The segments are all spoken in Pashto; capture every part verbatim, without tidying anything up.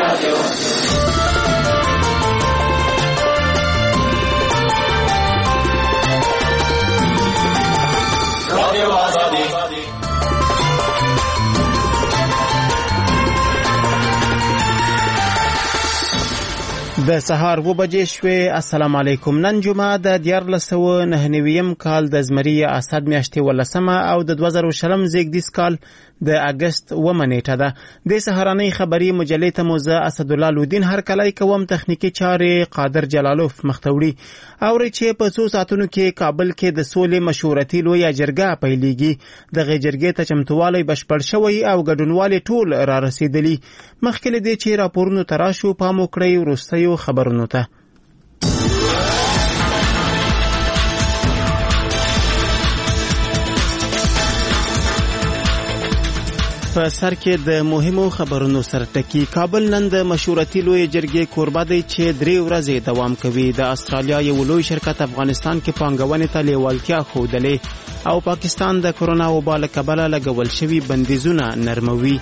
د سهار و بجې شوې. السلام علیکم. نن جمعه د دیارلس سوه نهه نویم کال د زمري اسد میاشتې ولسمه او د دوه زره شلم زیږدیز کال د اگست اومه نیټه ده. د سهارنۍ خبري مجلې ته مو زه اسدالله لودین هرکلی کوم. تخنیکي چارې قادر جلالوف مختوړي. اوري چې په څو ساعتونو کې کابل کې د سولې مشورتي لویه جرګه پیلېږي. دغه جرګې ته چمتووالی بشپړ شوی او ګډونوالې ټول را رسېدلي. مخکې له دې چې راپورونو ته راشو پام وکړئ وروستیو خبرونو ته. په سر کې د مهمو خبرونو سره ټکی. کابل نن د مشورتي لوی جرګې کوربه دی چې درې ورځې دوام کوي. د استرالیا یو لوی شرکت افغانستان کې پانګونې ته لیوالتیا ښودلې او پاکستان د کرونا وبا له کبله لګول شوي بندیزونه نرموي.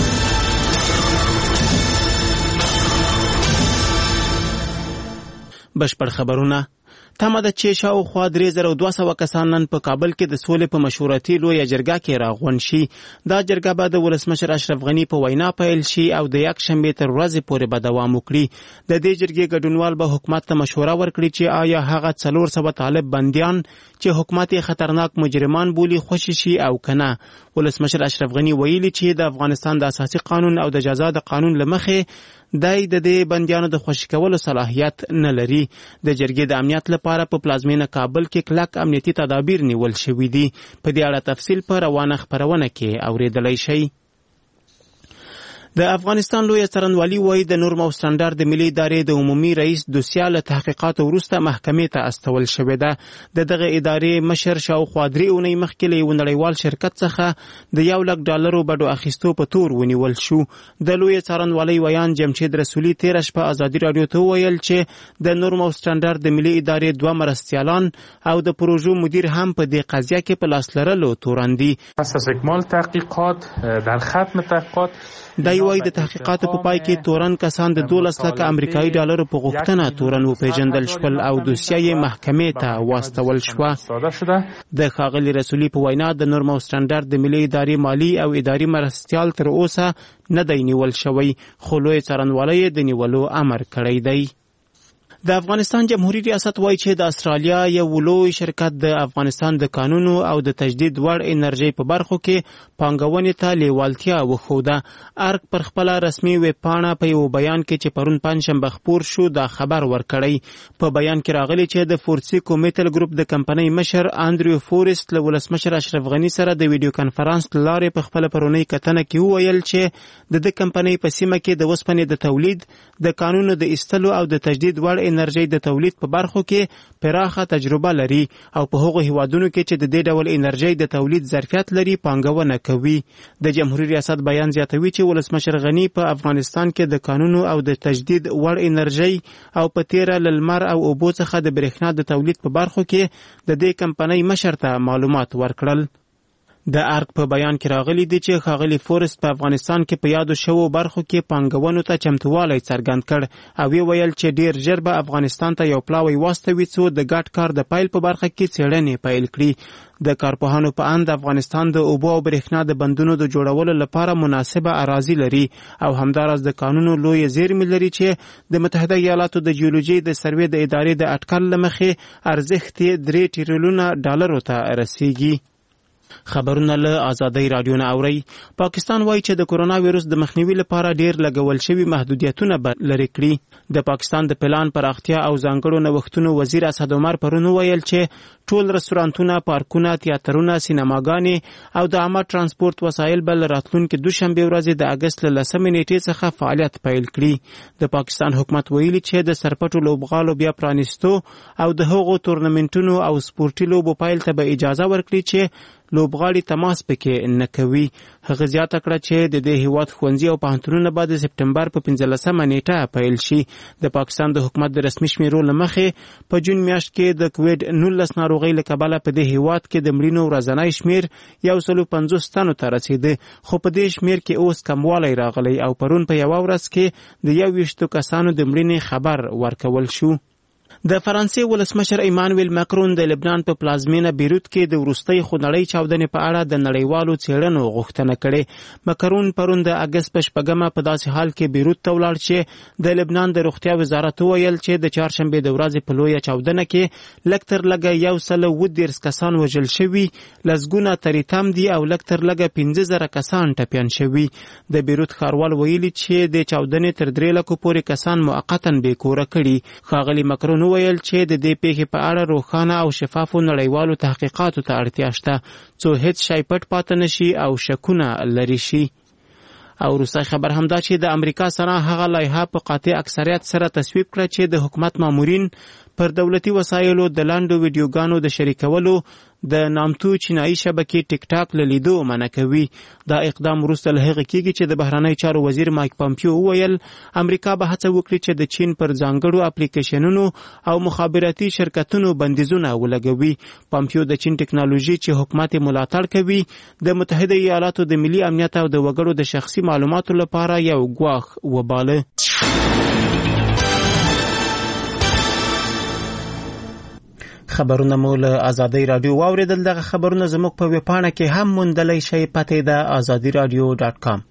بشپړ خبرونه. تمه ده چې شاوخوا درې زره دوه سوه کسان نن په کابل کې د سولې په مشورتي لویه جرګه کې راغونډ شي. دا جرګه به د ولسمشر اشرف غني په وینا پیل شي او د یک شنبې تر ورځې پورې به دوام وکړي. د دې جرګې ګډونوال به حکومت ته مشوره ورکړي چې آیا هغه څلور سوه طالب بندیان چې حکومت یې خطرناک مجرمان بولي خوشي شي او کنه. ولسمشر اشرف غني ویلي چې د افغانستان د اساسي قانون او د جزا د قانون له مخې دای د دې بندیانو د خوشي کولو صلاحیت نه لري. د جرګې د امنیت لپاره په پلازمینه کابل کې کلک امنیتي تدابیر نیول شوي دي. په دې اړه تفصیل په روانه خبرونه کې اوریدلای شئ. د افغانستان لوی څارنوالي وایي د نورم او سټانډرډ د ملي ادارې د عمومي رئیس دوسیه له تحقیقاتو وروسته محکمې ته استول شوې ده. د دغه ادارې مشر شاوخوا درې اونۍ مخکې له یو نړیوال شرکت څخه د یو لک ډالرو بډو اخیستو په تور ونیول شو. د لوی څارنوالۍ ویان جمشید رسولي تېره شپه ازادي راډیو ته وویل چې د نورم او سټانډرډ د ملي ادارې دوه مرستیالان او د پروژو مدیر هم په دې قضیه کې په لاس لرلو تورن دي. اساس اکمال تحقیقات در ختم تحقیقات دا یوای د تحقیقاتو په پای کې تورن کسان د دولس لکه امریکایي ډالرو په غوښتنه تورن وپیژندل شول او دوسیه یې محکمې ته واستول شوه. د ښاغلي رسولي په وینا د نورم او سټانډرډ د ملي ادارې مالي او اداري مرستیال تر اوسه نه دی نیول شوی، خو لوی څارنوالی د نیولو امر کړی دی. د افغانستان جمهوریت ریاست وایي چې د استرالیا یو لوی شرکت د افغانستان د قانونو او د تجدید وړ انرژي په برخو کې پانګونې ته لیوالتیا وښوده. ارګ پر خپله رسمي ویب پاڼه په یو بیان کې چې پرون پنجشنبه خپور شو دا خبر ورکړی. په بیان کې راغلی چې د فورسیکو میټل ګروپ د کمپنۍ مشر اندریو فورست له ولسمشر اشرف غني سره د ویډیو کانفرنس له لارې په خپله پرونۍ کتنه کې وویل چې د د کمپنۍ په سیمه کې د اوسپنې د تولید، د قانونو د ایستلو او د تجدید وړ انرژي د تولید په برخو کې پراخه تجربه لري او په هغو هیوادونو کې چې د دې ډول انرژي د تولید ظرفیت لري پانګونه کوي. د جمهوریت ریاست بیان زیاتوي چې ولسمشر غني په افغانستان کې د قانونو او د تجدید وړ انرژي او په تیره لمر او اوبو څخه د برېښنا د تولید په برخو کې د دې کمپنۍ مشر ته معلومات ورکړل. د ارګ په بیان کې راغلی دی چې ښاغلي فورست په افغانستان کې په یادو شوو برخو کې پانګونو ته چمتووالی څرګند کړ او وی ویل چې ډیر ژر به افغانستان ته یو پلاوی واستوي څو د ګډ کار د پیل په برخه کې څېړنې پیل کړي. د کارپوهانو په اند افغانستان د اوبو او برېښنا د بندونو د جوړولو لپاره مناسبه اراضي لري او همداراز د قانونو لوی زیرمې لري چې د متحده ایالاتو د جیولوژي د سروې د ادارې د اټکل له مخې ارزښت یې درې ټریلیونه ډالرو ته رسیږي. خبرونه له آزادۍ رادیو نه اوري. پاکستان وایي چې د کرونا ویروس د مخنیوي لپاره ډیر لګول شوي محدودیتونه به لرې کړي. د پاکستان د پلان پراختیا او ځانګړو نوښتونو وزیر اسد عمر پرون ویل چې ټول رستورانتونه، پارکونه، تیاترونه، سینماګانې او د عامه ترانسپورت وسایل به له راتلونکي دوشنبې ورځې د اګست له لسمې نیټې څخه فعالیت پیل کړي. د پاکستان حکومت ویلي چې د سرپټو لوبغالو بیا پرانیستو او د هغو تورنمنټونو او سپورتي لوبو پیل ته به اجازه ورکړي چې لوبغاړي تماس پکې نه کوي. هغه زیاته کړه چې د دې هیواد ښوونځي او پوهنتونونه به د سپټمبر په پنځلسمه نیټه پیل شي. د پاکستان د حکومت د رسمي شمیرو له مخې په جون میاشت کې د کووډ نولس ناروغۍ له کبله په دې هیواد کې د مړینو ورځنی شمیر یو سل پنځوس تنو ته رسیده، خو په دې شمیر کې اوس کموالی راغلی او پرون په یوه ورځ کې د یو ویشتو کسانو د مړینې خبر ورکول شو. د فرانسې ولسمشر ایمانویل ماکرون د لبنان په پلازمینه بیروت کې د وروستۍ خونړۍ چاودنې په اړه د نړیوالو څېړنو غوښتنه کړې. ماکرون پرون د اګست په شپږمه په داسې حال کې بیروت ته ولاړ چې د لبنان د روغتیا وزارت وویل چې د چهارشنبې د ورځې په لویه چاودنه کې لږ تر لږه یو سل اووه دېرش کسان وژل شوي، لسګونه تریتم دي او لږ تر لږه پنځه زره کسان ټپیان شوي. د بیروت ښاروال ویلي چې د چاودنې تر درې لکو پورې کسان موقتا بې کوره کړي. ښاغلي ماکرون ویل چې د دې پیښې په اړه روښانه او شفافو نړیوالو تحقیقاتو ته اړتیا شته څو هیڅ شی پټ پاتې نشي او شکونه لرې شي. او وروستی خبر همدا چې د امریکا سنا هغه لایحه په قاطع اکثریت سره تصویب کړه چې د حکومت مامورین پر دولتي وسایلو د لاندو ویډیوګانو د شریکولو د نامتو چینایي شبکې ټیک ټاک له لیدو منع کوي. دا اقدام وروسته له هغه کېږي چې د بهرنی چارو وزیر مایک پامپیو وویل امریکا به هڅه وکړي چې د چین پر ځانګړو اپلیکیشنونو او مخابراتي شرکتونو بندیزونه ولګوي. پامپیو د چین ټکنالوژي چې حکومت ملاتړ کوي د متحده ایالاتو د ملي امنیت او د وګړو د شخصي معلوماتو لپاره یو ګواښ وباله. خبرونه مو له آزادۍ راډیو واوریدل. دغه خبرونه زموږ په ویبپاڼه کې هم موندلی شئ. پته ده آزادي راډیو ډاټ کام.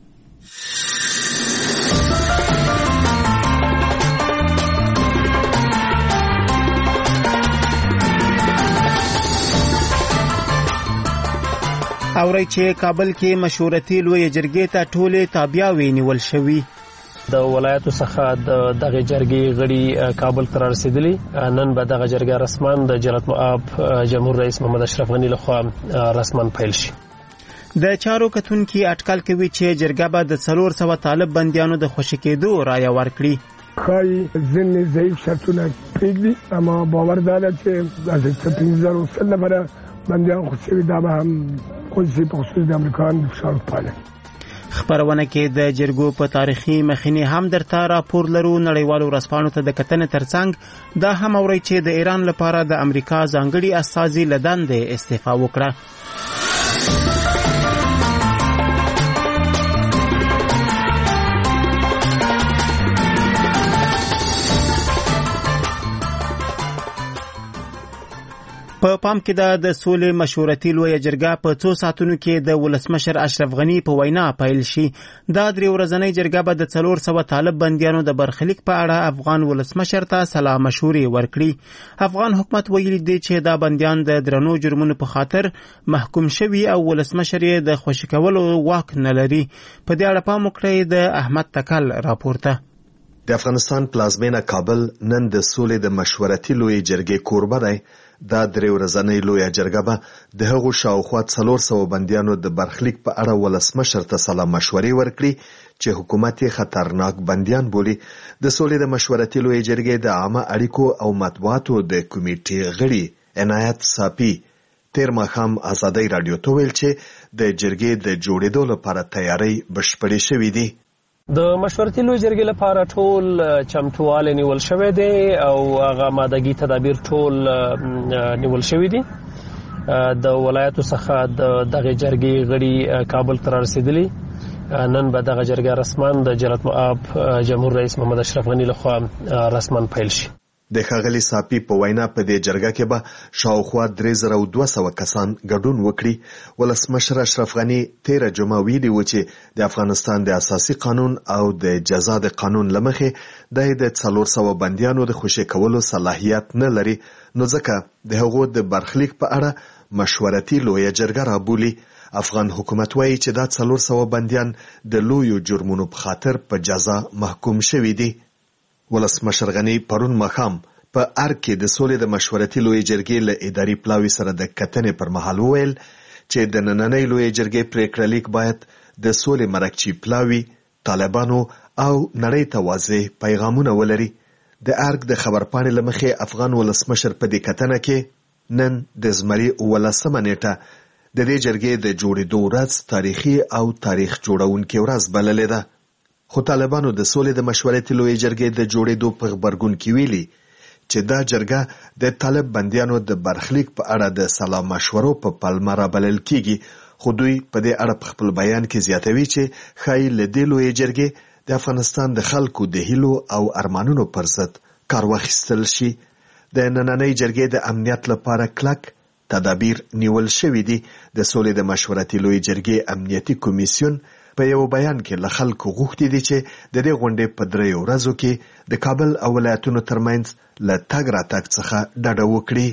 اورئ چې کابل کې مشورتي لویې جرګې ته ټولې تابعیاوې نیول شوي. د ولایتو څخه د دغه جرګې غړي کابل ته رسیدلی. نن به دغه جرګه رسمان د جلالت مآب جمهور رئیس محمد اشرف غنی لخوا رسمان پیل شي. د چارو کتونکي اټکل کوي چې جرګه به د څلور سوه طالب بندیانو د خوشي کېدو رایه ورکړي. ښایي ځینې ضعیف شرطونه پرېږدي، اما باور دا ده چې داسې څه پنځه زره سل نفره بندیان خو شوي دا به هم خصوصي په خصوص د امریکایانو د فشار پایله. خبرونه کې د جرګو په تاریخي مخینې هم درته راپور لرو. نړیوالو ورځپاڼو ته د کتنې ترڅنګ دا هم اورئ چې د ایران لپاره د امریکا ځانګړي استازي له دندې استعفا وکړه. په پام کې ده د سولې مشورتي لویه جرګه په څو ساعتونو کې د ولسمشر اشرف غنی په وینا پیل شي. دا درې ورځنۍ جرګه به د څلور سوه طالب بندیانو د برخلیک په اړه افغان ولسمشر ته سلا مشورې ورکړي. افغان حکومت ویلي دی چې دا بندیان د درنو جرمونو په خاطر محکوم شوي او ولسمشر یې د خوشي کولو واک نه لري. په دې اړه پام وکړئ د احمد تکل راپورته. د افغانستان پلازمینه کابل نن د سولې د مشورتي لویې جرګې کوربه دی. دا درې ورځنۍ لویه جرګه به د هغو شاوخوا څلور سوه بندیانو د برخلیک په اړه ولسمشر ته سلا مشورې ورکړي چې حکومت یې خطرناک بندیان بولي. د سولې د مشورتي لویې جرګې د عامه اړیکو او مطبوعاتو د کمیټې غړي عنایت صافي تیر ماښام آزادۍ راډیو ته ویل چې د جرګې د جوړېدو لپاره تیاری بشپړې شوې دي. د مشورتي لویې جرګې لپاره ټول چمتووالی نیول شوی دی او هغه مادهګي تدابیر ټول نیول شوي دي. د ولایتو څخه د دغه جرګې غړي کابل ته رسیدلی. نن به دغه جرګه رسمان د جلالت مآب جمهور رئیس محمد اشرف غنی لخوا رسمان پیل شي. د ښاغلي صافي په وینا په دې جرګه کې به شاوخوا درې زره او دوه سوه کسان ګډون وکړي. ولسمشر اشرف غني تیره جمعه ویلي و چې د افغانستان د اساسي قانون او د جزا د قانون له مخې د د څلور سوه بندیانو د خوشي کولو صلاحیت نه لري، نو ځکه د هغو د برخلیک په اړه مشورتي لویه جرګه رابولي. افغان حکومت وایي چې دا څلور سوه بندیان د لویو جرمونو په خاطر په جزا محکوم شوي دي. ولسمشر غنی پرون ماښام په ارګ کې د سولې د مشورتي لویې جرګې له اداري پلاوي سره د کتنې پر مهال وویل چې د نننۍ لویې جرګې پریکړه لیک باید د سولې مرکچي پلاوي، طالبانو او نړۍ ته واضح پیغامونه ولري. د ارګ د خبرپاڼې له مخې افغان ولسمشر په دې کتنه کې نن د زمري اوولسمه نیټه د دې جرګې د جوړېدو ورځ تاریخي او تاریخ جوړونکې ورځ بللې ده. خو طالبانو د سولې د مشورتي لویې جرګې د جوړېدو په غبرګون کې ویلي چې دا جرګه د طالب بندیانو د برخلیک په اړه د سلا مشورو په پلمه رابلل کیږي. خو دوی په دې اړه په خپل بیان کې زیاتوي چې ښایي له دې لویې جرګې د افغانستان د خلکو د هیلو او ارمانونو پر ضد کار واخیستل شي. د نننۍ جرګې د امنیت لپاره کلک تدابیر نیول شوي دي. د سولې د مشورتي لویې جرګې امنیتي کمیسیون په یو بیان کې له خلکو غوښتي دي چې د دې غونډې په دریو ورځو کې د کابل او ولایتونو ترمنځ له تګ راتګ څخه ډډه وکړي.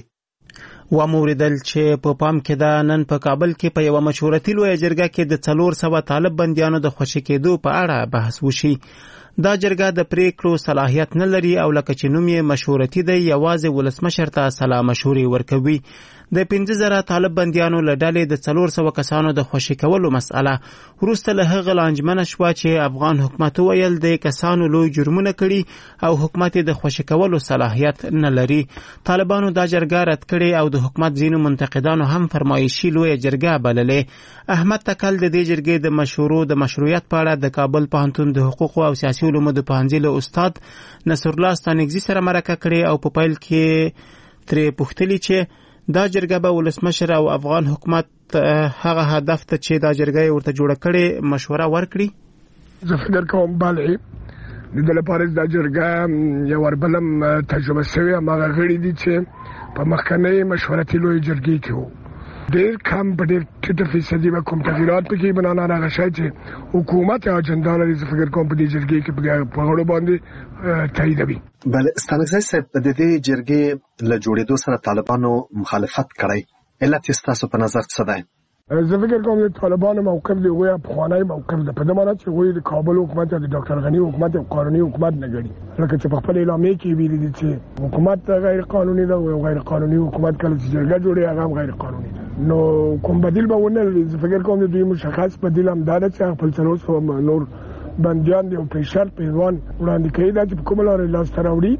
وموریدل چې په پام کې دا نن په کابل کې په یو مشورتي لویه جرګه کې د څلور سوه طالب بندیانو د خوشي کېدو په اړه بحث وشي. دا جرګه د پریکړو صلاحیت نه لري او لکه چې نوم یې مشورتي دی یوازې ولسمشر ته سلا مشورې ورکوي. د پنځه زره طالب بندیانو له ډلې د څلور سوه کسانو د خوشي کولو مسأله وروسته له هغه لانجمنه شوه چې افغان حکومت ویل د کسانو لوی جرمونه کړي او حکومت د خوشي کولو صلاحیت نه لري. طالبانو دا جرګه رد کړي او د حکومت ځینو منتقدانو هم فرمایشي لویه جرګه بللې. احمد تکل د دې جرګې د مشورو د مشروعیت په اړه د کابل پوهنتون د حقوقو او سیاسي علومو د پوهنځي له استاد نصرالله ستانکزي سره مرکه کړې او په پیل کې ترې پوښتلي چې دا جرګه به ولسمشر او افغان حکومت هغه هدف ته چې دا جرګه ورته جوړه کړي مشوره ورکړي. زه فکر کوم بله د دې لپاره دا جرګه یو وربلم تجربه شوی هغه غړي دي چې په مخکنۍ مشورتي لویې جرګې کې وو. ډېر کم په ډېر ټیټه فیصدي به کوم تغیرات پکې بنانا راغشي چې حکومت اجنډا لري. زه فکر کوم په دې جرګې کې په غړو باندې تاییدوي. بله ستانکزی صاحب په دې جرګې له جوړېدو سره طالبانو مخالفت کړی. علت یې ستاسو په نظر څه دی؟ زه فکر کوم د طالبانو موقف دی هغوی پخوانی موقف ده په دې معنی چې هغوی د کابل حکومت او د ډاکټر غني حکومت او قانوني حکومت نه ګڼي. لکه چې په خپل اعلامیه کې ویلي دي چې حکومت غیر قانوني ده او غیر قانوني حکومت کله چې جرګه جوړي هغه هم غیر قانوني ده. نو کوم بدیل به ونه لري. زه فکر کوم د دوی مشخص بدیل هم دا ده چې خپل څلور سوه نور بندیان دي او پېشر پیوان وړاندې کوي دا چې په کومه لارې لاسته راوړي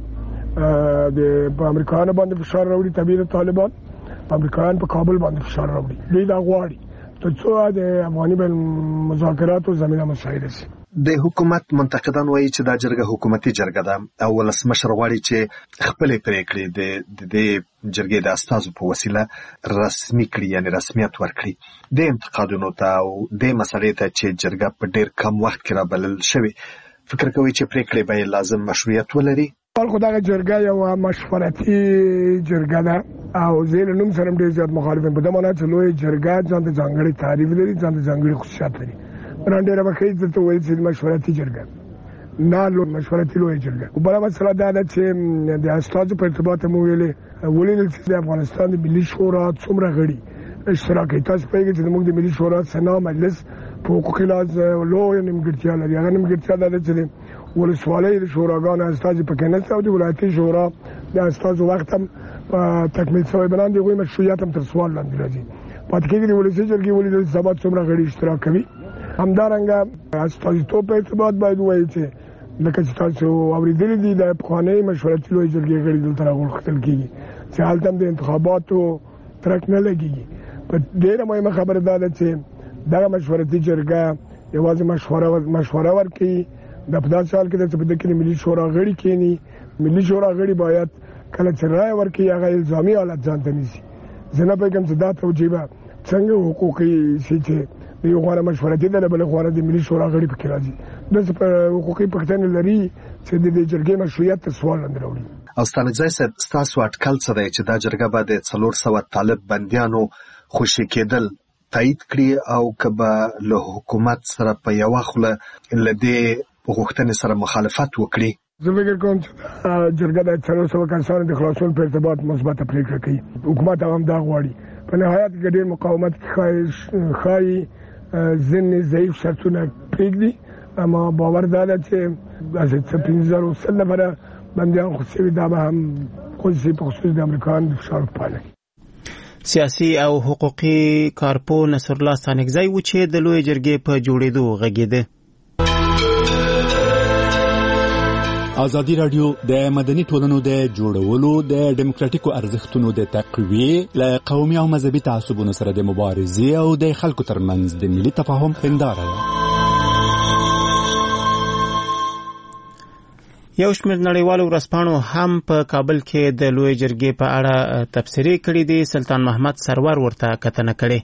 د په امریکایانو باندې فشار راوړي طبیعي طالبان امریکایان په کابل باندې فشار راوړي. دوی دا غواړي ترڅو د افغاني بین مذاکراتو زمینه مساعده شي. د حکومت منتقدان وایي چې دا جرګه حکومتي جرګه ده او ولسمشر غواړي چې خپلې پریکړې د دې جرګې د استازو په وسیله رسمي کړي یعنی رسمیت ورکړي. د انتقادونو ته او د مسلې ته چې جرګه په ډېر کم وخت کې رابلل شوې فکر کوي چې پریکړې به لازم مشروعیت ولري. خو دا جرګه یو مشورتي جرګه ده او زه له نوم سره ډېر زیات مخالف یم. په دې معنی چې لوی جرګه ځان ته ځانګړي تعریف لري ځان ته ځانګړي خصوصیات لري. ډېره به ښایي درته ویل چې مشورتي جرګه نه لوی مشورتي لوی جرګه. بله مسله دا ده چې د استازو په ارتباط مو ویلې ولیدل چې د افغانستان د ملي شورا څومره غړي اشتراک کوي. تاسو پوهېږئ چې زموږ د ملي شورا سنا مجلس په حقوقي لحاظ لویه نیمګړتیا لري. هغه نیمګړتیا دا ده چې ولسوالۍ د شوراګانو استازي پکې نشته او د ولایتي شورا د استازو وخت هم تکمیل شوی بلان د هغوی مشروعیت هم تر سوال لاندې راځي. پاتې کېږي د ولسي جرګې ولیدل چې سبا څومره غړي اشتراک کوي. همدارنګه استازیتوب په ارتباط باید ووایي چې لکه چې تاسو اورېدلي دي د پخوانۍ مشورتي لویې جرګې غړي دلته راغوښتل کېږي چې هلته هم د انتخاباتو ترک نه لګېږي. په ډېره مهمه خبره دا ده چې دغه مشورتي جرګه یوازې مشوره مشوره ورکوي. دا په داسې حال کې ده چې په دې کې د ملي شورا غړي کېني. ملي شورا غړي باید کله چې رایه ورکوي هغه الزامي حالت ځان ته نیسي. زه نه پوهېږم چې دا توجیه به څنګه حقوقي شي چې د یو غوره مشورتي ده بله غوره د ملي شورا غړي پکې راځي. داسې په حقوقي پوښتنې لري چې د دې جرګې مشروعیت ته سوال لاندې راوړي. او ستانکزی صاحب ستاسو اټکل څه دی چې دا جرګه به د څلور سوه طالب بندیانو خوشي کېدل تایید کړي او که به له حکومت سره په یوه خوله له دې غوښتنې سره مخالفت وکړي؟ زه فکر کوم چې جرګه د څلور سوه کسانو د خلاصون په ارتباط مثبته پرېکړه کوي. حکومت هم دا غواړي. په نهایت کې ډېر مقاومت ښایي ځینې ضعیف شرطونه پرېږدي اما باور دا ده چې داسې څه پنځه زره سل نفره بندیان خو شوي دا به هم خصوصي په خصوص د امریکایانو د فشار په پایله کې. سیاسي او حقوقي کارپو نصرالله ستانکزی و چې د لویې جرګې په جوړېدو غږېده. ازادي رادیو د مدني ټولنو د جوړولو د ډیموکراټیکو ارزښتونو د تقویې له قومي او مذهبي تعصبونو سره د مبارزې او د خلکو ترمنځ د ملي تفاهم هنداره ده. یو شمېر نړیوالو ورځپاڼو هم په کابل کې د لوی جرګې په اړه تبصرې کړې دي. سلطان محمد سرور ورته کتنه کړې.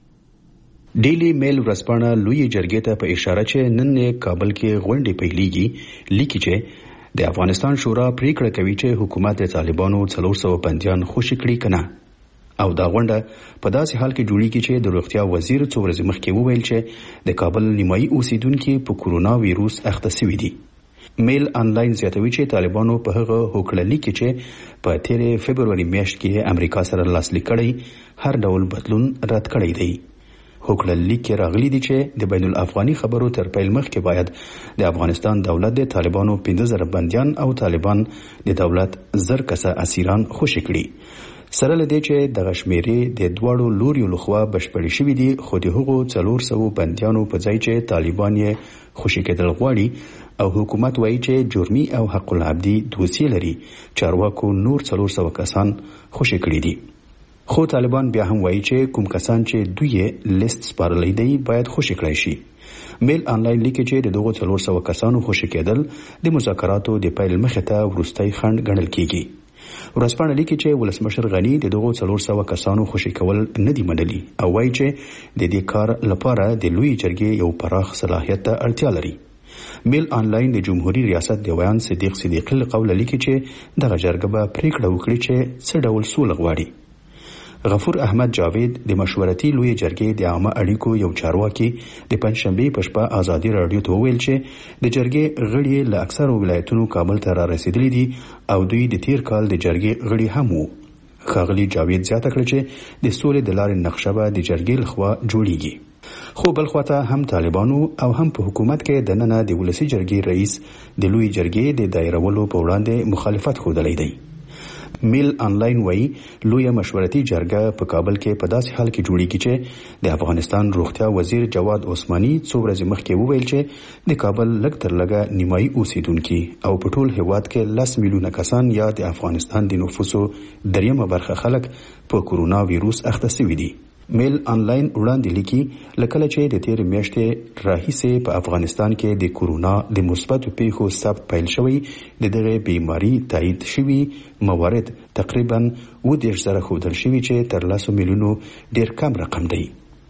ډیلی میل ورځپاڼه لوی جرګې ته په اشاره چې نن یې کابل کې غونډې پیلېږي لیکي چې د افغانستان شورا پریکړه کوي چې حکومت د طالبانو څلور سوه بندیان خوشي کړي کنه او دا غونډه په داسې حال کې جوړیږي چې د روغتیا وزیر څو ورځې مخکې وویل چې د کابل نیمایي اوسیدونکو په کورونا وایروس اخته شوي دي. میل انلاین زیاتوي چې طالبانو په هغه هوکړه لیکي چې په تیرې فبرवरी میاشت کې امریکا سره لاسلیک کړی هر ډول بدلون رد کړی دی. هوکړه لیک راغلی دی چې د بین الافغاني خبرو تر پیل مخکې باید د افغانستان دولت د طالبانو پنځه زره بندیان او طالبان د دولت زر کسه اسیران خوشي کړي. سره لدی چې د غشمیري د دواړو لوريو لخوا بشپړی شوې دي خو د هغو څلور سوه بندیانو په ځای چې طالبان یې خوشي کېدل غواړي او حکومت وایي چې جرمي او حق العبدي دوسیه لري چارواکو نور څلور سوه کسان خوشي کړي دي. خو طالبان بیا هم وایي چې کوم کسان چې دوی لیست سپارلې دي باید خوشي کړی شي. میل انلاین لیکي چې د دغو څلور سوه کسانو خوشي کېدل د مذاکراتو د پیل مخې ته وروستی خنډ ګڼل کیږي. ورځپاڼه لیکي چې ولسمشر غنی د دغو څلور سوه کسانو خوشي کول نه دي منلي او وایي چې د دې کار لپاره د لوی جرګې یو پراخ صلاحیت ته اړتیا لري. میل انلاین د جمهوریت ریاست دیوان صدیق صدیقی له قوله لیکي چې دغه جرګه به پریکړه وکړي چې څه ډول سوله غواړي. غفور احمد جاوید د مشورتي لوی جرګې د عامه اړیکو یو چارواکي د پنځشنبه په شپه ازادي رادیو ته ویل چې د جرګې غړي له اکثرو ولایتونو کابل ته را رسیدلي دي او دوی د تیر کال د جرګې غړي هم وو. ښاغلي جاوید زیاته کړه چې د سولې د لارې نقشه به د جرګې لخوا جوړیږي. خو بل خواته هم طالبانو او هم په حکومت کې د ننه د ولسی جرګې رئیس د لوی جرګې د دایرولو په وړاندې مخالفت ښودلی دی. میل انلاین وایي لوی مشورتي جرګه په کابل کې په داسې حال کې جوړیږي چې د افغانستان روغتیا وزیر جواد عثماني څو ورځې مخکې وویل چې د کابل لږ تر لږه نیمایي اوسیدونکي او په ټول هیواد کې لس میلیونه کسان یا د افغانستان د نفوسو دریمه برخه خلک په کورونا وایروس اخته شوي دي. میل انلاین وړاندې لیکي لکه چې د تیر میاشتې راهیسې په افغانستان کې د کورونا د مثبتو پیښو ثبت پیل شوی د دغه بیماری تایید شوی موارد تقریبا اووه دېرش زره ښودل شوي چې تر لسو میلیونو ډیر کم رقم دی.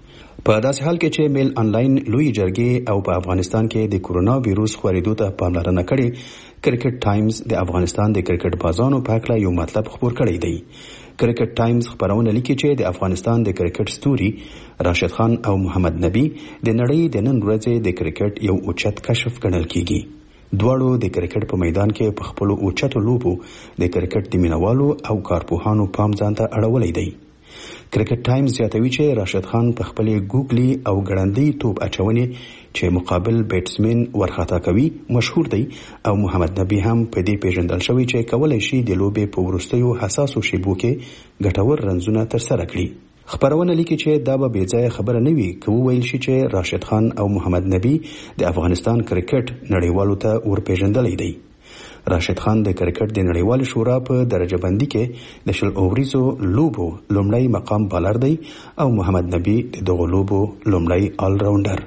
په داسې حال کې چې میل انلاین لوی جرګې او په افغانستان کې د کورونا وایروس خورېدو ته پاملرنه کړې، کرکټ ټایمز د افغانستان د کرکټ بازانو په اړه یو مطلب خپور کړی دی. کرکټ ټایمز خبرونه لیکي چې د افغانستان د کرکټ ستوري راشد خان او محمد نبی د نړۍ د نن ورځې د کرکټ یو اوچت کشف ګڼل کیږي. دواړو د کرکټ په میدان کې په خپل اوچتو لوبو د کرکټ د مینوالو او کارپوهانو پام ځان ته اړولی دی. کرکټ ټایمز زیاتوي چې راشد خان په خپل ګوګلی او ګړندۍ توپ اچونې چې مقابل بیټسمن ورخطا کوي مشهور دی او محمد نبی هم په دې پیژندل شوی چې کولای شي د لوبې په وروستیو حساسو شیبو کې ګټور رنزونه ترسره کړي. خبرونه لیکي چې دا به بې ځایه خبره نه وي که وویل شي چې راشد خان او محمد نبی د افغانستان کرکټ نړیوالو ته ورپېژندلی دی. راشد خان د کرکټ د نړیوال شورا په درجه بندي کې د شل اووریزو لوبو لومړی مقام بالر دی او محمد نبی د دغو لوبو لومړی آل راونډر.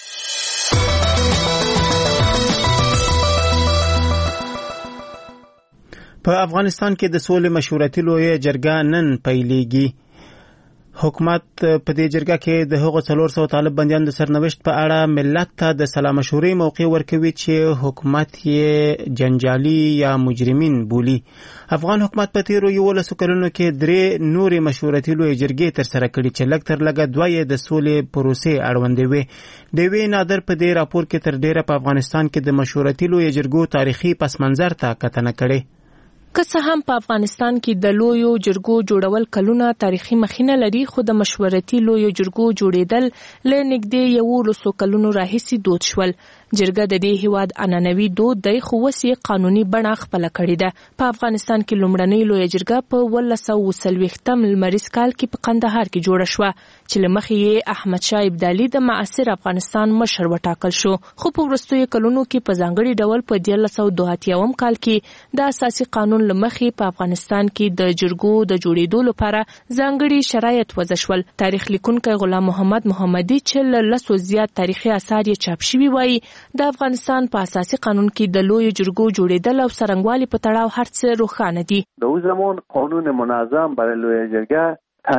په افغانستان کې د سولې مشورتي لوی جرګه نن پیلېږي. حکومت په دې جرګه کې د هغو څلور سوه طالب بندیانو د سرنوشت په اړه ملت ته د سلا مشورې موقع ورکوي چې حکومت یې جنجالي یا مجرمین بولي. افغان حکومت په تیرو یولسو کلونو کې درې نورې مشورتي لوی جرګې ترسره کړي چې لږ تر لږه دوه یې د سولې پروسې اړوندې وې. ډیوې نادر په دې راپور کې تر ډیره په افغانستان کې د مشورتي لوی جرګو تاریخي پس منظر ته کتنه کړې. که څه هم په افغانستان کې د لویو جرګو جوړول کلونه تاریخي مخینه لري، خو د مشورتي لویو جرګو جوړېدل له نږدې یولسو کلونو راهیسې دود شول. جرګه د دې هیواد عنعنوي دود دی خو اوس یې قانوني بڼه خپله کړې ده. په افغانستان کې لومړنۍ لویه جرګه په اوولس سوه اووه څلوېښتم لمریز کال کې په قندهار کې جوړه شوه چې له مخې یې احمدشاه ابدالي د معاصر افغانستان مشر وټاکل شو. خو په وروستیو کلونو کې په ځانګړي ډول په دیارلس سوه دوه اتیاوم کال کې د اساسي قانون له مخې په افغانستان کې د جرګو د جوړېدو لپاره ځانګړي شرایط وضع شول. تاریخ لیکونکی غلام محمد محمدي چې له لسو زیات تاریخي آثار یې چاپ شوي وایي د افغانستان په اساسي قانون کې د لویو جرګو جوړېدل او څرنګوالي په تړاو هر څه روښانه دي. د اوس زمان قانون منظم برای لویه جرګه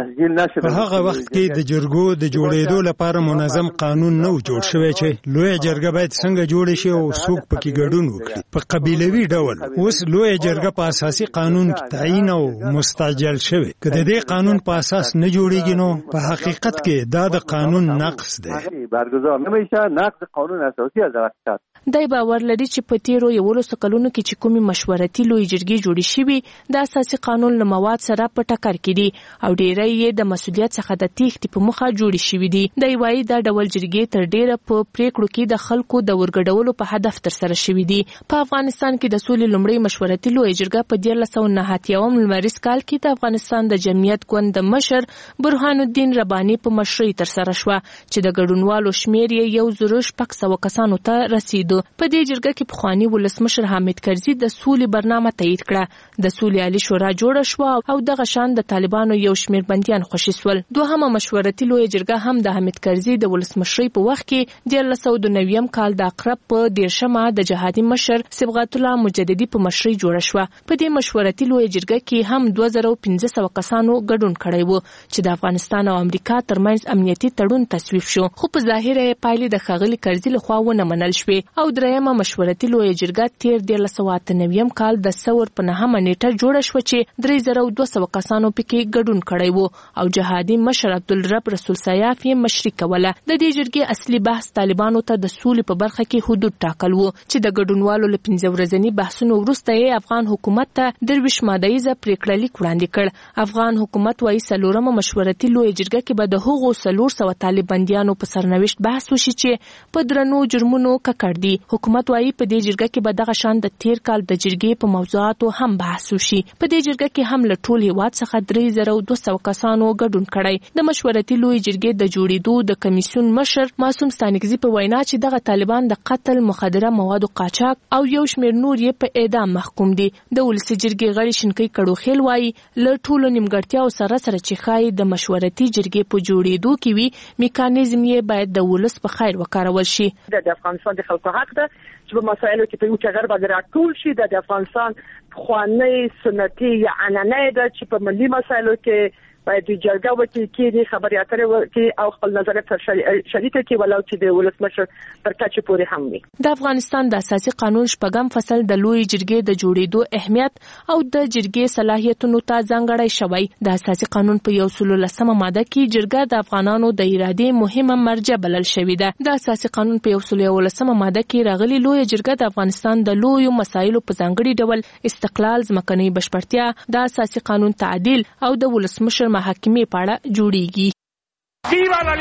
په هغه وخت کې د جرګو د جوړېدو لپاره منظم قانون نه و جوړ شوی چې لویه جرګه باید څنګه جوړ شي او څوک پکې ګډون وکړي. په قبیلوي ډول اوس لویه جرګه په اساسي قانون کې تعیین او مستعجل شوی. که د دې قانون په اساس نه جوړیږي نو په حقیقت کې دا د قانون نقص دی. برگزار نمیشه نقض قانون اساسی از حقیقت. دای باور لري چې په تیرو یولسو کلونو کې چې کومې مشورتي لویې جرګې جوړې شوي د اساسي قانون له مواد سره په ټکر کې دي او ډیری یې د مسؤلیت څخه د تېښتې په موخه جوړې شوي دي. دی وایي دا ډول جرګې تر ډیره په پریکړو کې د خلکو د ورګډولو په هدف ترسره شوي دي. په افغانستان کې د سولې لومړۍ مشورتي لویه جرګه په دیارلس سوه نهه اتیاوم لمریز کال کې د افغانستان د جمعیت ګوند د مشر برهان الدین رباني په مشرۍ ترسره شوه چې د ګډونوالو شمېر یې یو زر شپږ سوه کسانو ته رسیدو. په دې جرګه کې پخواني ولسمشر حامد کرزي د سولې برنامه تایید کړه. د سولې عالي شورا جوړه شوه او دغه شان د طالبانو یو شمېر بندیان خوشي شول. دوهمه مشورتي لویه جرګه هم د حامد کرزي د ولسمشرۍ په وخت کې دیارلس سوه دوه نوي کال د اقرب په دیرشمه د جهادي مشر صبغت الله مجددي په مشرۍ جوړه شوه. په دې مشورتي لویه جرګه کې هم دوه زره پنځه سوه کسانو ګډون کړی و چې د افغانستان او امریکا ترمنځ امنیتي تړون تصویب شو. خو په ظاهر یې پایلې د ښاغلي کرزي لخوا ونه منل شوې. او دریمه مشورتي لویه جرګه تیر دیارلس سوه اته نوي کال د ثور په نهمه نیټه جوړه شوه چې درې زره دوه سوه کسانو پکې ګډون کړی و او جهادي مشر عبدالرب رسول سیاف یې مشري کوله. د دې جرګې اصلي بحث طالبانو ته د سولې په برخه کې حدود ټاکل و چې د ګډونوالو له پنځه ورځني بحثونو وروسته یې افغان حکومت ته درویش مادهیزه پریکړه لیک وړاندې کړ. افغان حکومت وايي څلورمه مشورتي لویه جرګه کې به د هغو څلور سوه طالب بندیانو په سرنوشت بحث وشي چې په درنو جرمونو ککړ دي. حکومت وايي په دې جرګه کې به دغه شان د تیر کال د جرګې په موضوعاتو هم بحث وشي. په دې جرګه کې هم له ټول هیواد څخه درې زره دوه سوه کسانو ګډون کړی. د مشورتي لویې جرګې د جوړېدو د کمیسیون مشر معصوم ستانکزي په وینا چې دغه طالبان د قتل، مخدره موادو قاچاق او یو شمېر نور یې په اعدام محکوم دي. د ولسي جرګې غړي شینکۍ کړوخیل وایي له ټولو نیمګړتیاو سره سره چې ښایي د مشورتي جرګې په جوړېدو کې وي میکانیزم یې باید د ولس په خیر وکارول شي. د افغانستان د خلکو حق ده چې په مسایلو کې په یو ټغر باندې راټول شي. د افغانستان خواني سنتي یا عنعنه ده چې په ملي مسایلو کې باید د جرګه وکړي کې د خبري اترې وکړي او خپل نظریات شریک کړي ولو چې د ولسمشر تر کچې پورې هم وي. د افغانستان د اساسي قانون شپږم فصل د لوی جرګې د جوړېدو اهمیت او د جرګې صلاحیتونو ته ځانګړی شوی. د اساسي قانون په یو سل لسمه ماده کې جرګه د افغانانو د ارادې مهمه مرجع بلل شوې ده. د اساسي قانون په یو سل لسمه ماده کې راغلي لوی جرګه د افغانستان د لویو مسایلو په ځانګړي ډول استقلال، ځمکنۍ بشپړتیا، د اساسي قانون تعدیل او د ولسمشر محاکمې په اړه جوړیږي. ویوا لا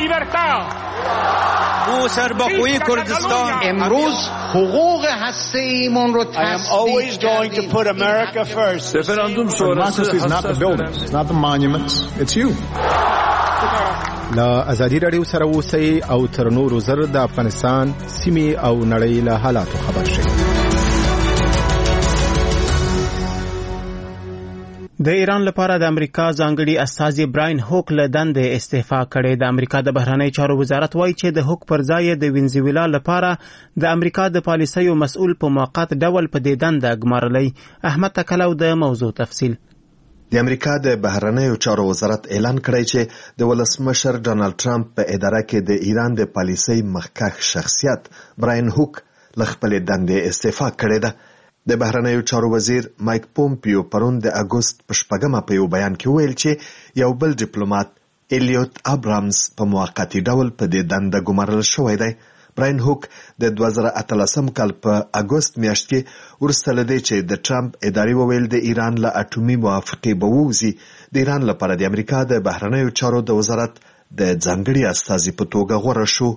لیبرتا او سربخوی کردستان امروز حقوق هسته‌ایمون رو I am always going to put America first. Referendum sonrası is not the buildings, it's not the monuments, it's you. لا ازادي رادیو سره اوسئ او تر نورو زر د افغانستان سیمې او نړۍ له حالاتو خبر شئ. د ایران لپاره د امریکا ځانګړي استازي براین هوک له دندې استعفا کړې. د امریکا د بهرنی چارو وزارت وایي چې د هوک پر ځای د وینزویلا لپاره د امریکا د پالیسیو مسؤل په موقت ډول په دې دنده ګمارلی. احمد تکلو د موضوع تفصیل. د امریکا د بهرنیو چارو وزارت اعلان کړی چې د ولسمشر ډانلډ ټرمپ په اداره کې د ایران د پالیسۍ مخکښ شخصیت براین هوک له خپلې دندې استعفا کړې ده. د بهرنیو چارو وزیر مایک پومپیو پرون د اګوست په شپږمه په یو بیان کې ویل چې یو بل ډیپلوماټ الیوت ابرامز په موقتی ډول په دې دنده ګمارل شوی دی. براین هوک د دوه زره اتلسم کال په اګوست میاشت کې وروسته له دې چې د ټرمپ ادارې وویل د ایران له اټومي موافقې به ووځي، د ایران لپاره د امریکا د بهرنیو چارو د وزارت د ځانګړي استازي په توګه غوره شو.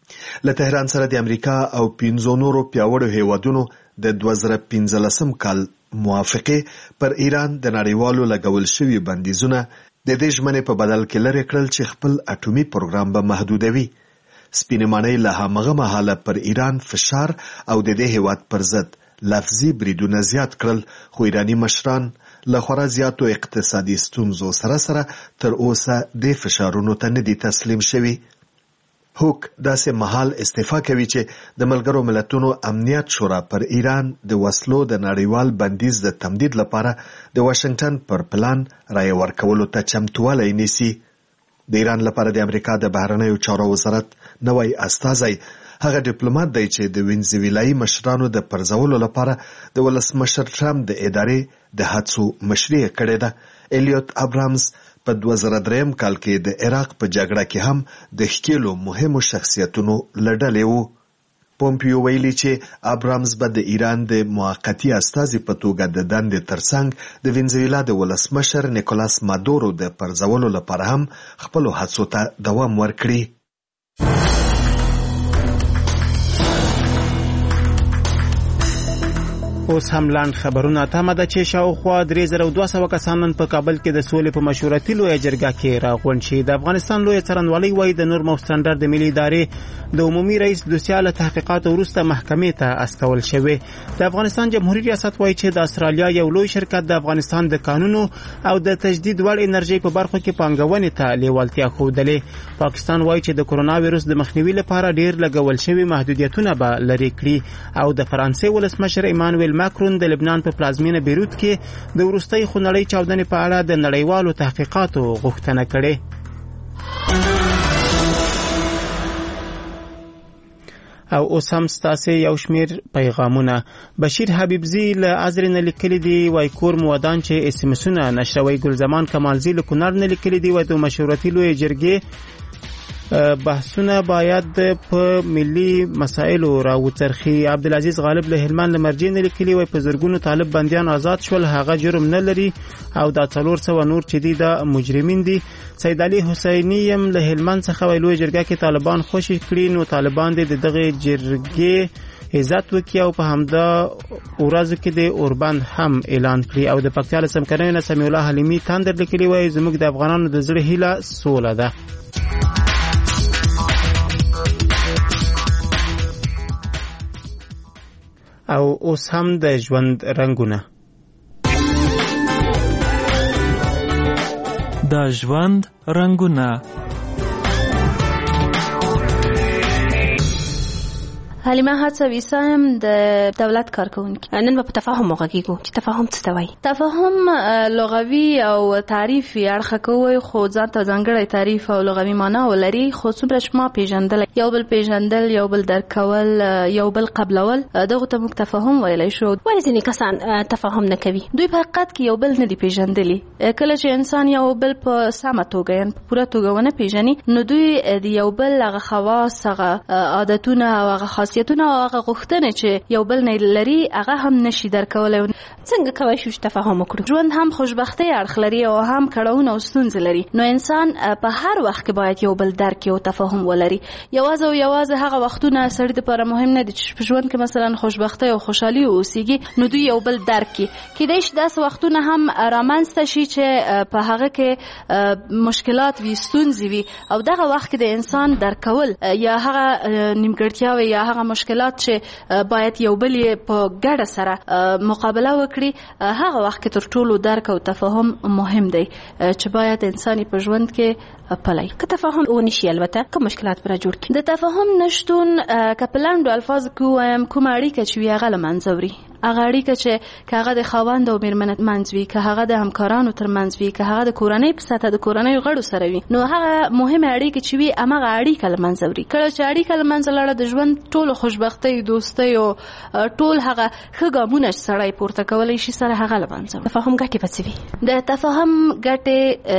له تهران سره د امریکا او پنځو نورو پیاوړو هیوادونو د دوه زره پنځلسم کال موافقه پر ایران د نړیوالو لګول شوي بندیزونه د دې ژمنې په بدل کې لري کړل چې خپل اټومي پروګرام به محدودوي. سپینې ماڼۍ له همغه مهاله پر ایران فشار او د دې هیواد پر ضد لفظي بریدونه زیات کړل، خو ایرانی مشران له خورا زیاتو اقتصادي ستونزو سره سره تر اوسه د فشارونو ته نه دي تسلیم شوي. هوک داسې مهال استعفا کوي چې د ملګرو ملتونو امنیت شورا پر ایران د وسلو د نړیوال بندیز د تمدید لپاره د واشنگټن پر پلان رای ورکولو ته چمتوالی نیسي. د ایران لپاره د امریکا د بهرنیو چارو وزارت نوی استازی هغه ډیپلوماټ دی چې د وینزویلایي مشرانو د پرځولو لپاره د ولسمشر ټرمپ د ادارې د هڅو مشري کړې ده. الیوت ابرامز په دوه زره دریم کال کې د عراق په جګړه کې هم د ښکېلو مهمو شخصیتونو له ډلې و. پومپیو ویلي چې ابرامز به د ایران د موقتي استازي په توګه د دندې ترڅنګ د وینزویلا د ولسمشر نیکولاس مادورو د پرځولو لپاره هم خپلو هڅو ته دوام ورکړي. اوس هم لاند خبرونه تمه ده چې شاوخوا درې زره دوه سوه کسان نن په کابل کې د سولې په مشورتي لویه جرګه کې راغونډ شي. د افغانستان لویه څارنوالۍ وايي د نورم او سټنډرډ د ملي ادارې د عمومي رئیس دوسیه له تحقیقاتو وروسته محکمې ته استول شوی. د افغانستان جمهوریت ریاست وايي چې د استرالیا یو لوی شرکت د افغانستان د قانونو او د تجدید وړ انرژي په برخو کې پانګونې ته لیوالتیا ښودلې. پاکستان وايي چې د کرونا وایرس د مخنیوي لپاره ډیر لګول شوي محدودیتونه به لرې کړي او د فرانسې ولسمشر ایمانویل ماکرون د لبنان په پلازمینه بیروت کې د وروستۍ خونړۍ چاودنې په اړه د نړیوالو تحقیقاتو غوښتنه کړې. او اوس هم ستاسې یو شمیر پیغامونه. بشیر حبیبزی له ازرې نه لیکلي دي، وایي کور مو ودان چې اس ام اسونه نشروي. ګلزمان کمالزی له کونړ نه لیکلي دي، وایي د مشورتي لویې جرګې بحثونه باید په ملي مسایلو راوڅرخي. عبدالعزیز غالب له هلمند لمرجې نه لیکلي، وایي په زرګونو طالب بندیان آزاد شول، هغه جرم نه لري او دا څلور سوه نور چې دي د مجرمین دي. سید علي حسیني یم له هلمند څخه، وایي لویه جرګه کې طالبان خوشي کړي نو طالبان دې د دغه جرګې عزت وکړي او په همدا ورځو کې د اوربند هم اعلان کړي. او د پکتیا له څمکنیو نه سمیع الله حلیمي تندر لیکلي، وایي زموږ د افغانانو د زړه هیله سوله ده. او اوس هم د ژوند رنگونه. د ژوند رنگونه. حلیمه هڅوي سم د دولت کارکونکي. نن په تفاهم وغږیږو چې تفاهم څه ته وایي. تفاهم لغوي او تعریفي اړخ کوي، خو ځان ته ځانګړی تعریف او لغوي معنا ولري. خو څومره شما پیژندل، یو بل پیژندل، یو بل درک کول، یو بل قبلول، دغه ته موږ تفاهم ویلی شو. ولې ځینې کسان تفاهم نه کوي؟ دوی په حقیقت کې یو بل نه دي پیژندلی. کله چې انسان یو بل په سمه توګه یعنې په پوره توګه ونه پیژني، نو دوی د یو بل هغه خواص، هغه عادتونه او هغه خاصیتونه او هغه غوښتنې چې یو بل نه لري هغه هم نشي درکولی. څنګه کولی شو چې تفاهم وکړو؟ ژوند هم خوشبختۍ اړخ لري او هم کړاوونه او ستونزې لري، نو انسان په هر وخت کې باید یو بل درک کړي او تفاهم ولري. یوازې او یوازې هغه وختونه سړي دپاره مهم نه دي چې په ژوند کې مثلا خوشبختۍ او خوشحالي واوسیږي، نو دوی یو بل درک کړي. کیدای شي داسې وختونه هم رامنځته شي چې په هغه کې مشکلات وي، ستونزې وي، او دغه وخت کې د انسان درک کول یا هغه نیمګړتیاوې یا هغه مشکلات چې باید یو بل په ګډه سره مقابله وکړي، هغه وخت کې تر ټولو درک او تفاهم مهم دی چې باید انسان په ژوند کې پلی. که تفاهم ونشي البته کوم مشکلات به جوړ کړي. د تفاهم نشتون که په لنډو الفاظو کې ووایم کومه اړیکه چې وي هغه له منځه وړي. هغه اړیکه چې که هغه د خاوند او مېرمن منځ وي، که هغه د همکارانو تر منځ وي، که هغه د کورنۍ په سطحه د کورنیو غړو سره وي، نو هغه مهمه اړیکه چې وي همغه اړیکه له منځه وړي. کله چې اړیکه له منځه لاړه، د ژوند ټولو خوشبختۍ، دوستۍ او ټول هغه ښه ګامونه چې سړی پورته کولی شي سره هغه له منځه وړي. تفاهم ګټې به څه وي؟ د تفاهم ګټې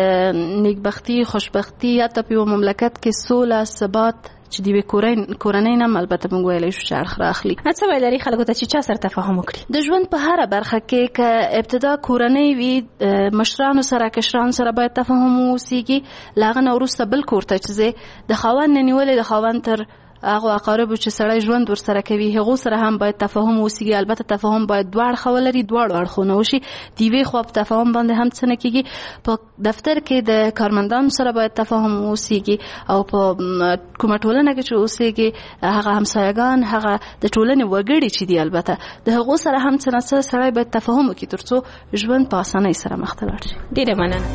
نیکبختي، خوشبختي، حتی په یو مملکت کې سوله، ثبات چې دی کورنۍ نه البته موږ ویلی شو چې اړخ راخلي. څه ویل لري خلکو ته چې چا سره تفاهم وکړي؟ د ژوند په هره برخه کې که ابتدا کورنۍ وي، مشرانو سره کشرانو سره باید تفاهم واوسیږي. له هغه نه وروسته بل کور ته چې ځې، د خاوند نه نیولې د خاوند تر هغه اقارب چې سړی ژوند ورسره کوي هغه سره هم باید تفاهم وسیږي. البته تفاهم باید دوه اړخه ولري، دوه اړخونه وشي. دی وی خو په تفاهم باندې هم څه نه کیږي. په دفتر کې د کارمندانو سره باید تفاهم وسیږي او په کومه ټولنه کې چې اوسېږي هغه همسایگان، هغه د ټولنې وګړي چې دی البته د هغه سره هم څه نه څه سړی باید تفاهم وکړي ترڅو ژوند په اسانۍ سره مخ ته لاړ شي. ډیره مننه.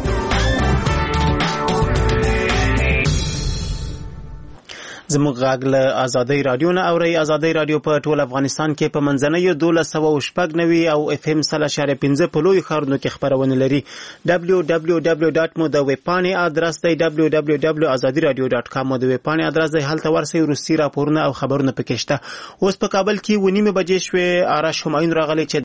زموږ غږ له آزادۍ رادیو نه اورئ. آزادۍ رادیو په ټول افغانستان کې په منځنیو دولس سوه شپږ نوي او اف ام سل اشاریه پنځه په لویو ښارونو کې خپرونه لري. ډبلیو ډبلیو ډبلیو ډاټ مو د ویبپاڼې آدرس دی ډبلیو ډبلیو ډبلیو ازادي رادیو ډاټ کام مو د ویبپاڼې آدرس دی. هلته ورسئ، وروستي راپورونه او خبرونه پکې شته. اوس په کابل کې ونیمې بجې شوې. آرش همایون راغلی چې